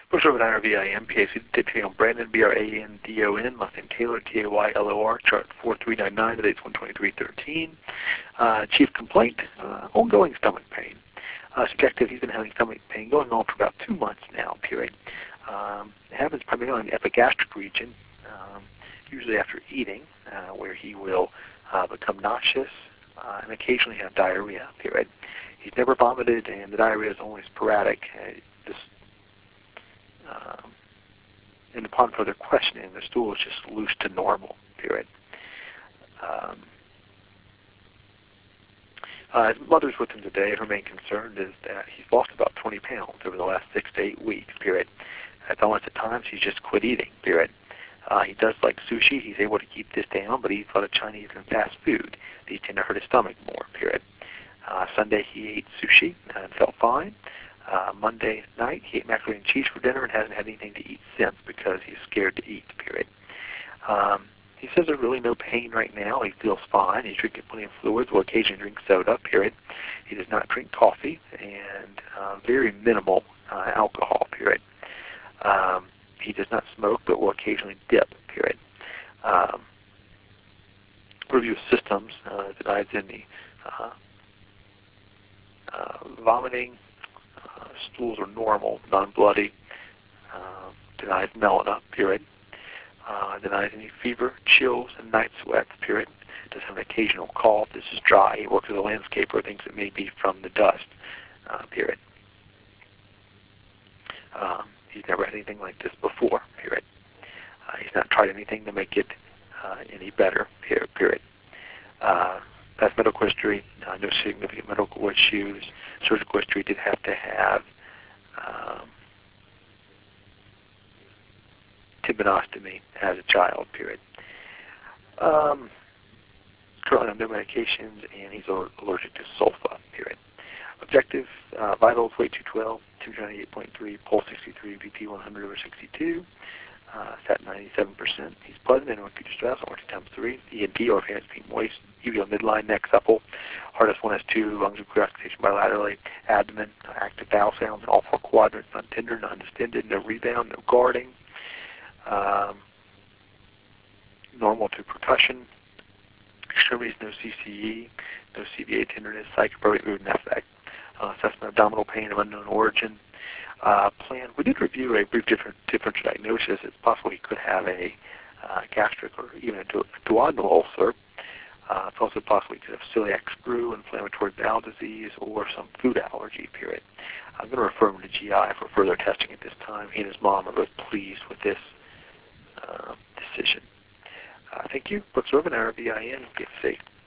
Brooks Urban, IRVIN, PAC, dictating on Brandon, BRANDON, last name Taylor, TAYLOR, chart 4399, today's 12313. Chief complaint, ongoing stomach pain. Subjective, he's been having stomach pain going on for about 2 months now, period. It happens primarily in the epigastric region, usually after eating, where he will become nauseous and occasionally have diarrhea, period. He's never vomited, and the diarrhea is only sporadic. And upon further questioning, the stool is just loose to normal, period. His mother's with him today. Her main concern is that he's lost about 20 pounds over the last 6 to 8 weeks, period. At almost at times, he's just quit eating, period. He does like sushi. He's able to keep this down, but he eats a lot of Chinese and fast food. These tend to hurt his stomach more, period. Sunday, he ate sushi and felt fine. Monday night, he ate macaroni and cheese for dinner and hasn't had anything to eat since because he's scared to eat, period. He says there's really no pain right now. He feels fine. He's drinking plenty of fluids, will occasionally drink soda, period. He does not drink coffee and very minimal alcohol, period. He does not smoke but will occasionally dip, period. Review of systems, denies any vomiting. Stools are normal, non-bloody. Denies melena, period. Denies any fever, chills, and night sweats, period. Does have an occasional cough. This is dry. He works as a landscaper, thinks it may be from the dust, period. He's never had anything like this before, period. He's not tried anything to make it any better, period. Past medical history, no significant medical issues. Surgical history, did have to have tympanostomy as a child, period. Currently on no medications, and he's allergic to sulfa, period. Objective, vitals, weight 212, temperature 98.3, pulse 63, BP 100 over 62, sat 97%. He's pleasant and acute distress, on 2 times 3. ENT, or hands being moist, uveal midline, neck supple, heart S1, S2, lungs with clear auscultation bilaterally, abdomen, active bowel sounds in all 4 quadrants, non-tender, non-distended, no rebound, no guarding, normal to percussion, extremities, no CCE, no CVA tenderness, psychoprobatic mood and affect, assessment of abdominal pain of unknown origin. Plan, we did review a brief differential diagnosis. It's possible he could have a gastric or even a duodenal ulcer. It's also possible he could have celiac screw, inflammatory bowel disease, or some food allergy, period. I'm going to refer him to GI for further testing at this time. He and his mom are both pleased with this decision. Thank you. Brooks Urban, IRVIN. Get safe.